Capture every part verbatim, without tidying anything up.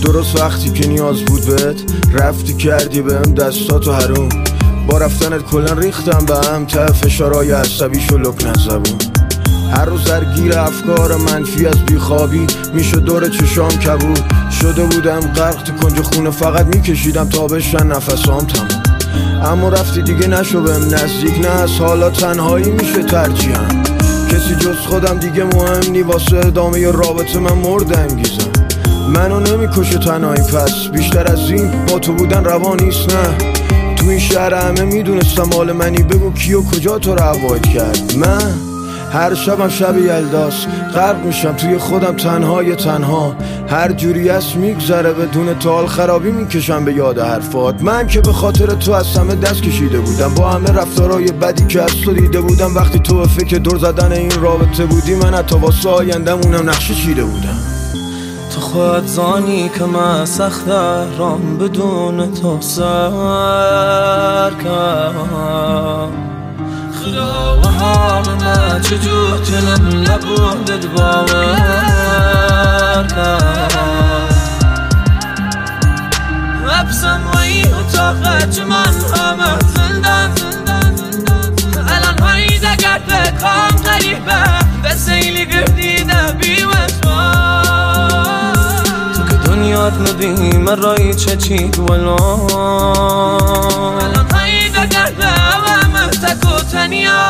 درست وقتی که نیاز بود بهت رفتی کردی بهم دستاتو حروم. با رفتنت کلن ریختم به هم ته فشارهای عصبیشو لکنت زبون. هر روز درگیر افکار منفی از بیخوابی میشه دور چشام کبود. شده بودم غرق تو کنج خونه فقط میکشیدم تا بشن نفسام تموم. اما رفتی دیگه نشو بهم نزدیک، نه از حالا تنهایی میشه ترجیحم. کسی جز خودم دیگه مهم نی واسه ادامه رابطه، من مرد انگیزم. منو نمیکشه تنهایی پس بیشتر از این با تو بودن روا نیست. نه تو این شهر همه میدونستم مال منی، بگو کی و کجا تو رو ابعاد کرد. من هر شبم شب یلداست، غرق میشم توی خودم تنهای تنها. هر جوری است میگذره بدون تال، خرابی میکشم به یاد حرفات. من که به خاطر تو از همه دست کشیده بودم، با همه رفتارهای بدی که از تو دیده بودم. وقتی تو به فکر دور زدن این رابطه بودی، من حتی واسه آیندمونم نقشه چیده بودم. تو خود زانی که من سخت رام بدون تو سر کرد. خدا و حال من چجور تنم نبودت باور کرد. ابسم و این اتاقه چه من همه زندن الان هایی دگرد بکام غریبه به سیلی گردیده بیوزوار. تو که دنیات مبینی من رایی چه چید ولان الان هایی دگرد تکو تنیا.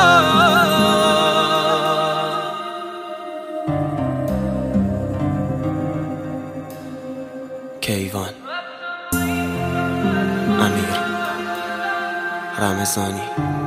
کیوان امیر رمضانی.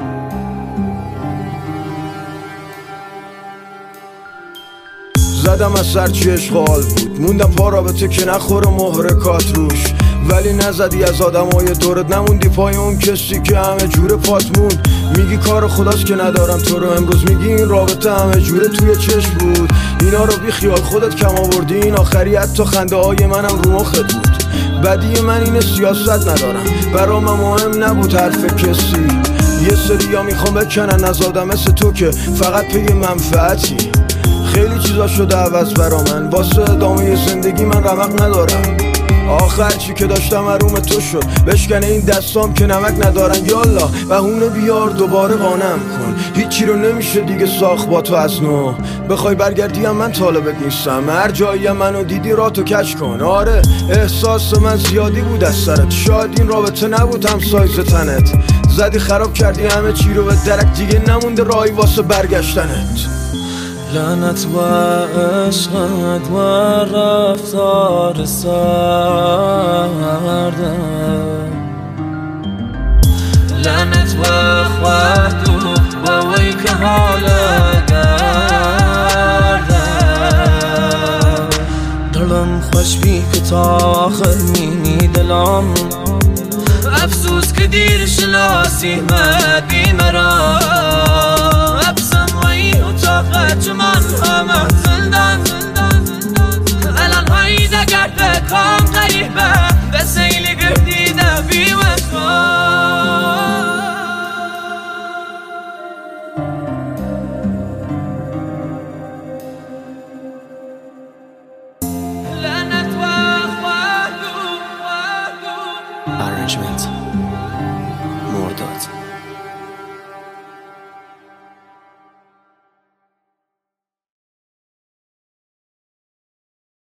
زدم از سر چی اشغال بود، موندم پا رابطه که نخوره محرکات روش. ولی نزدی از آدمای دورت، نموندی پای اون کسی که همه جوره پات موند. میگی کار خداست که ندارم تو رو، امروز میگی این رابطه همه جوره توی چشم بود. اینا رو بی خیال خودت کم آوردی، این آخری حتی خنده های منم رو مخت بود. بدی من اینه سیاست ندارم، برام مهم نبود حرف کسی. یه سری ها میخوام بکنن از آدم مثل تو که فقط پی منفعتی. خیلی چیزا شده عوض برا من، واسه ادامه زندگی من رمق ندارم. آخر چی که داشتم حروم تو شد، بشکنه این دستام که نمک ندارن. یالا بهونه بیار دوباره قانم کن، هیچی رو نمیشه دیگه ساخت با تو از نو. بخوای برگردی هم من طالبت نیستم، هر جایی منو دیدی راتو کش کن. آره احساس من زیادی بود از سرت، شاید این رابطه نبود هم سایز تنت. زدی خراب کردی همه چی رو به درک، دیگه نمونده راهی واسه برگشتنت. لعنت و عشقت و رفتار سرده، لعنت و خواهد و وی که حال گرده. دلم خوش بی که تا آخر مینی دلم، افسوس که دیر شناسی مدی مرا.